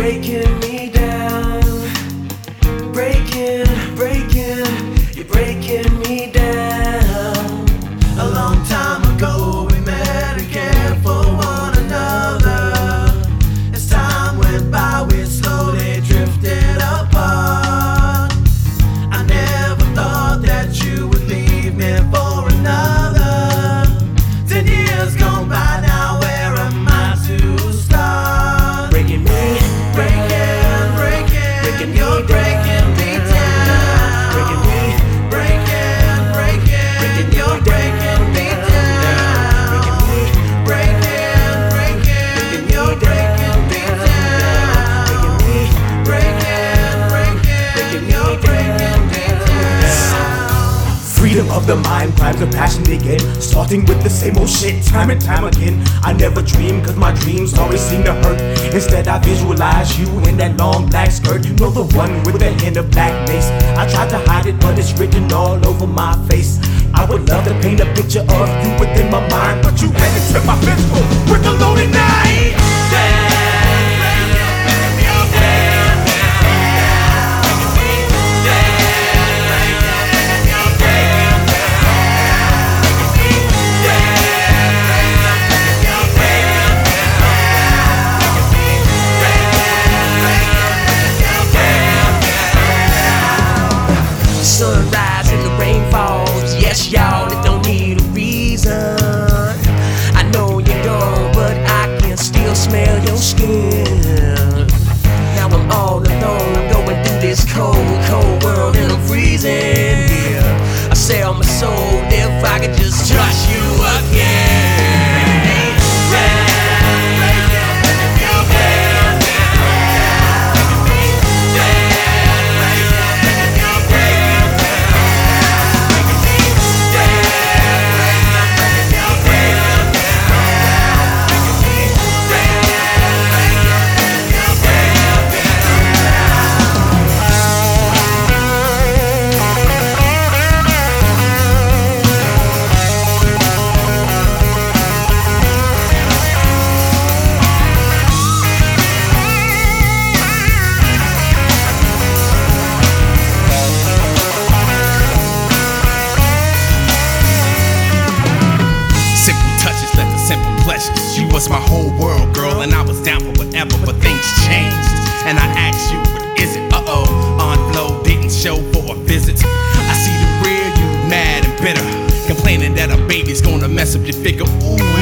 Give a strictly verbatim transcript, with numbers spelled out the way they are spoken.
breaking me down. Breaking, breaking, you're breaking me down. A long time ago we met and cared for one another. As time went by we slowly drifted apart. I never thought that you would leave me for another. Ten years gone by now, where am I to start? Breaking me, breaking, breaking, breaking, you're breaking me down. Breaking me, breaking, breaking, breaking, you're breaking me down. Breaking me, breaking, breaking, breaking, you're breaking me down. Breaking me, breaking, breaking, breaking, you're breaking me down. Freedom of the mind, crimes of passion begin. Starting with the same old shit, time and time again. I never dream, cause my dreams always seem to hurt. Instead I visualize you in that long black skirt. You know, the one with the hint of black lace. I tried to hide it, but it's written all over my face. I would love to paint a picture of you within my mind, but you had to trip my physical with a loaded knife. Sunrise and the rain falls. Yes, y'all, it don't need a reason. I know you're gone, but I can still smell your skin. Now I'm all alone, going through this cold, cold world, and I'm freezing here. I sell my soul if I could just trust you again. You was my whole world, girl, and I was down for whatever, but things changed. And I asked you, what is it? Uh-oh, Aunt Flo didn't show for a visit. I see the real you, mad and bitter, complaining that a baby's gonna mess up your figure. Ooh,